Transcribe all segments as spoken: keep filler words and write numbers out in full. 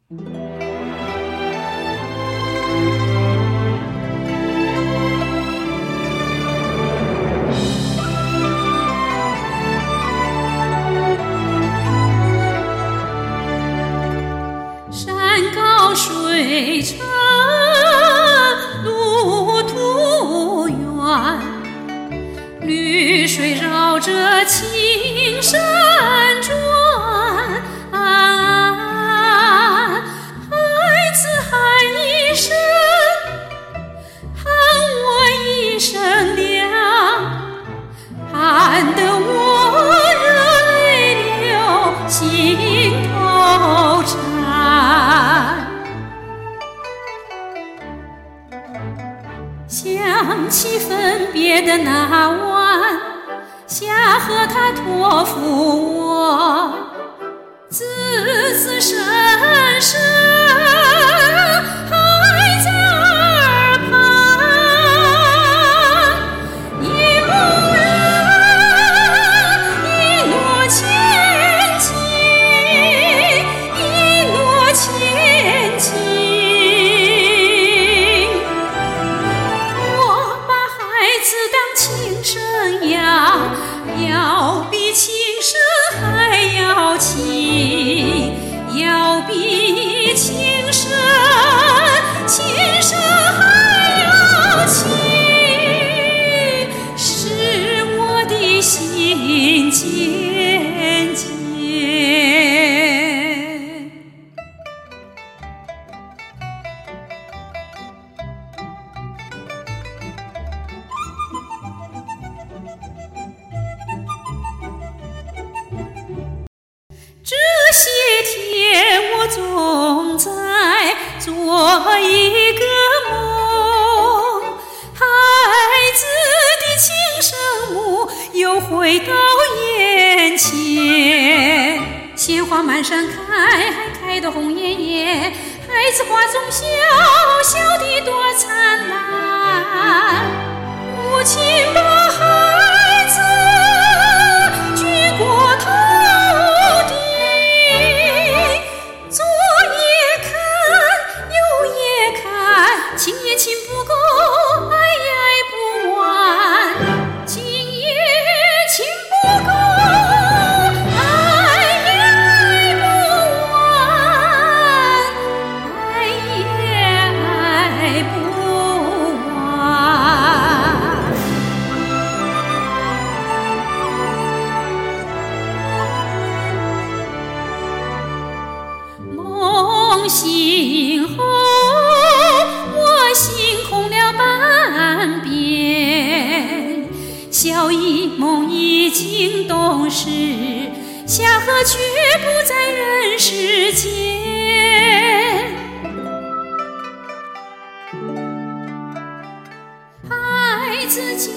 水长路途远，绿水绕着青山转。孩子喊一声，喊我一声娘，喊得我热泪流，心头颤。想起分别的那晚，下河他托付我，子子深深还在耳畔。一路人，一诺千金，一诺千金。要比情深还要情，要比情深，情深还要情，使我的心渐渐。这些天我总在做一个梦，孩子的亲生母又回到眼前，鲜花满山开，还开得红艳艳，孩子花中笑，笑得多灿烂。母亲把孩子举过头，亲也亲不够，爱也爱不完，亲也亲不够，爱也爱不完，爱也爱不完。梦醒后心空了半边，小姨梦已经懂事，下河却不在人世间。孩子将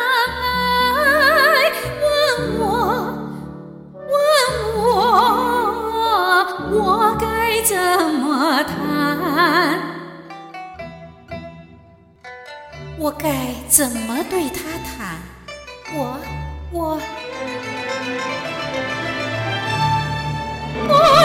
来问我，问我，我该怎么谈？我该怎么对他谈？我我我。